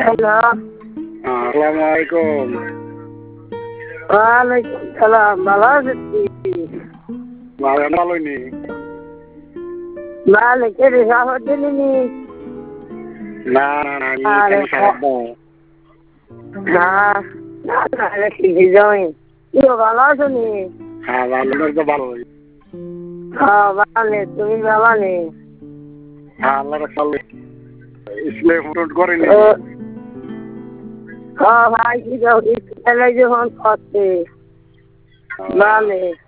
Hello, আসসালামু আলাইকুম। ওয়ালাইকুম সালাম। ভালো আছিস কি? ভালোই নি। ভালো করে খবর দিলি নি? না না না, আমি আরে এখানে সারাদ দাও। না না না শিখে যাই। কি গো, ভালো আছো নি? হ্যাঁ, ভালো তো ভালোই। হ্যাঁ ভালো, তুমি ভালো নি? হ্যাঁ, আল্লাহর সালে ইসলে ফোন করেনি। হ্যাঁ ভাই কি যাও স্কুলে যখন করতে ভালো